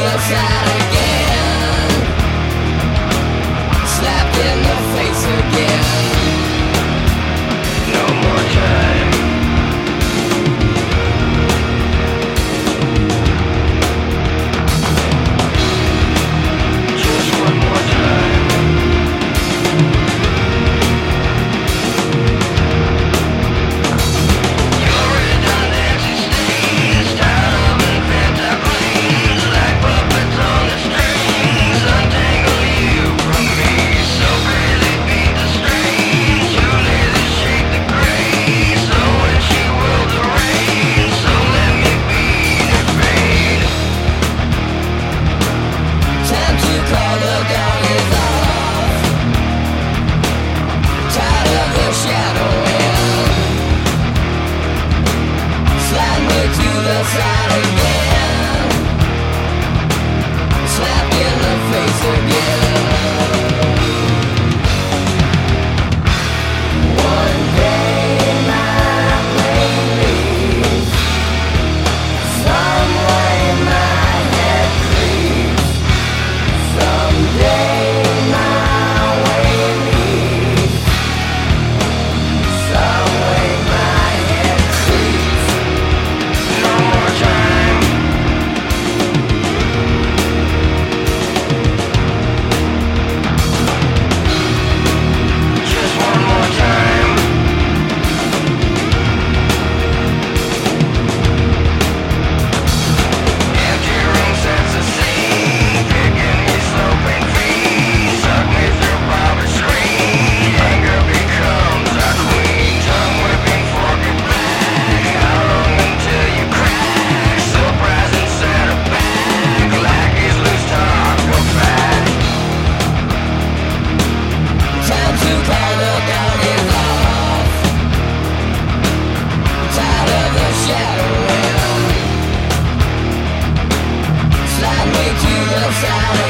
the side again. Slapped in the face again. No more time. Just one more time. Your redundancy stays tired of inventor planes like puppets on the strings. Untangle you from me, so crazy beat the strings. You lazy shake the grace, so when she will the rain. So let me be your fate. Time to call the dog is off. Tired of the shadowing. Slide me to the side again. Slap in the face again. One day my plane leaves. Some way my head creeps. Someday my way leaves. Some way my head creeps. No more time. Just one more time. Empty room sets the scene. Picking me sloping feet. Suck me through Bobber's screen. Anger becomes our queen. Tongue whipping forking back. How long until you crack? Surprise and set a back. Lackeys loose talk, go back. Time to call the dog is off. Tired of the shadowing. Slide me to the side